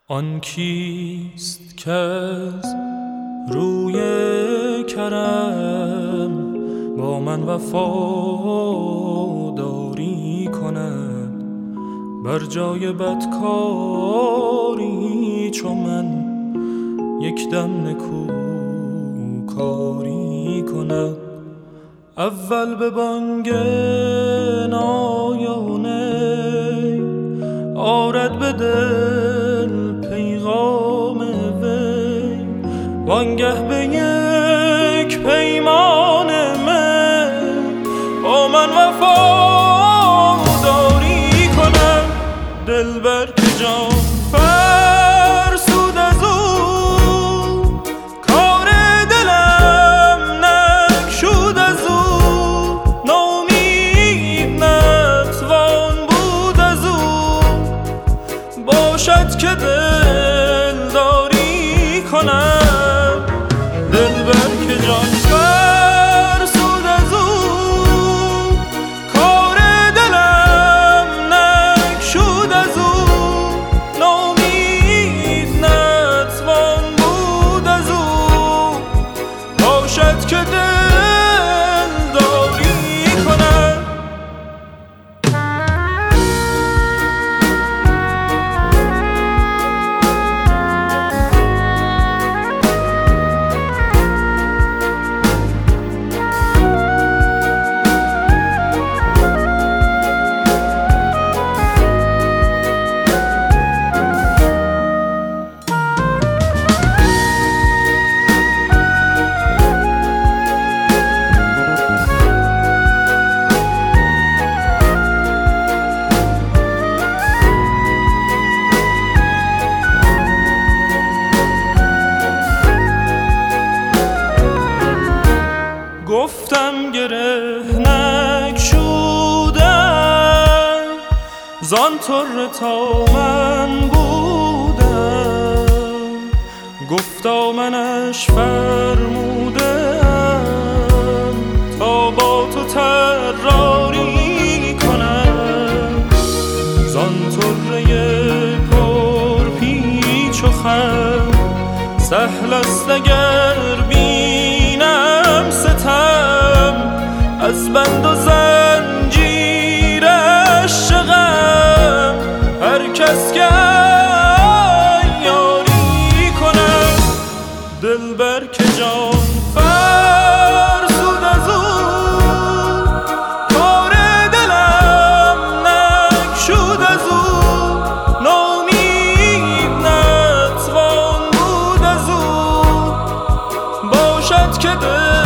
آن کیست که از روی کرم با من وفاداری کند، بر جای بدکاری چو من یک دم نکوکاری کند. اول به بانگ نایانه آرد به دل پیغام وی، وانگه به یک پیمان من با من وفاداری کند. دلبر که جان فرسود از او، کار دلم نگشود از او، نومید نتوان بود از او، باشد که دلداری کنم. دلبر که جان فرسود از او، کار دلم نگشود از او، نومید نتوان بود از او، باشد که دلداری کنم. گفتم گره نگشودم، زان طره تا من بودم، گفتا منش فرمودم تا با تو طراری کنم. زان طره پر پیچ و خم سهل است اگر بینم ستم، از بند و زنجیرش غم هر کس که یاری کند. دلبر که جان فرسود از او، کار دلم نگشود از او، نومید نتوان بود از او، باشد که